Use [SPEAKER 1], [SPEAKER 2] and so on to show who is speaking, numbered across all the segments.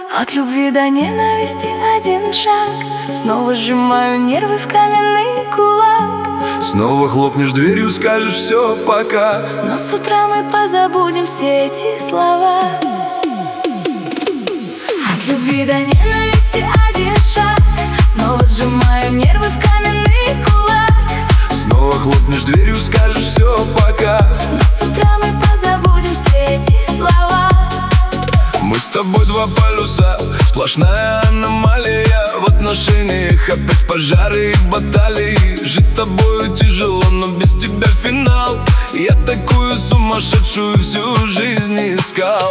[SPEAKER 1] От любви до ненависти один шаг. Снова сжимаю нервы в каменный кулак.
[SPEAKER 2] Снова хлопнешь дверью, скажешь все, пока.
[SPEAKER 1] Но с утра мы позабудем все эти слова. От любви до ненависти один шаг. Снова сжимаю нервы в каменный кулак.
[SPEAKER 2] Снова хлопнешь дверью, скажешь все, пока.
[SPEAKER 1] Но с утра мы позабудем все эти слова.
[SPEAKER 2] Мы с тобой два полюса, сплошная аномалия. В отношениях опять пожары и баталии. Жить с тобою тяжело, но без тебя финал. Я такую сумасшедшую всю жизнь искал.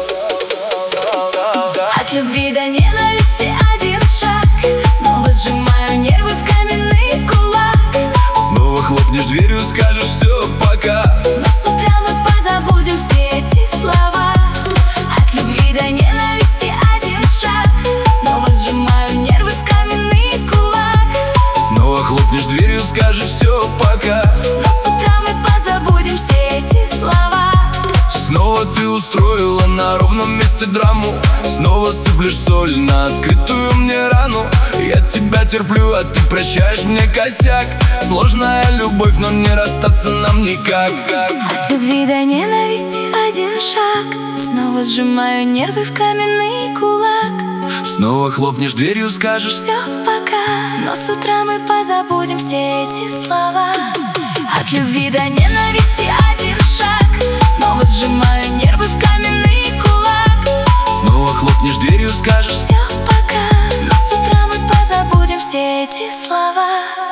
[SPEAKER 1] От любви до ненависти один шаг. Снова сжимаю нервы в каменный кулак.
[SPEAKER 2] Снова хлопнешь дверью, скажешь все, пока.
[SPEAKER 1] Но с утра мы позабудем все эти слова. От любви до ненависти один шаг. Снова сжимаю нервы в каменный кулак.
[SPEAKER 2] Снова хлопнешь дверью, скажешь все, пока.
[SPEAKER 1] Но с утра мы позабудем все эти слова.
[SPEAKER 2] Снова ты устроила на ровном месте драму. Снова сыплешь соль на открытую мне рану. Я тебя терплю, а ты прощаешь мне косяк. Сложная любовь, но не расстаться нам никак.
[SPEAKER 1] От любви до ненависти один шаг. Снова сжимаю нервы в каменный кулак.
[SPEAKER 2] Снова хлопнешь дверью, скажешь
[SPEAKER 1] Все, пока. Но с утра мы позабудем все эти слова. От любви до ненависти один шаг. Снова сжимаю нервы в каменный кулак.
[SPEAKER 2] Снова хлопнешь дверью, скажешь
[SPEAKER 1] Все, пока. Но с утра мы позабудем все эти слова.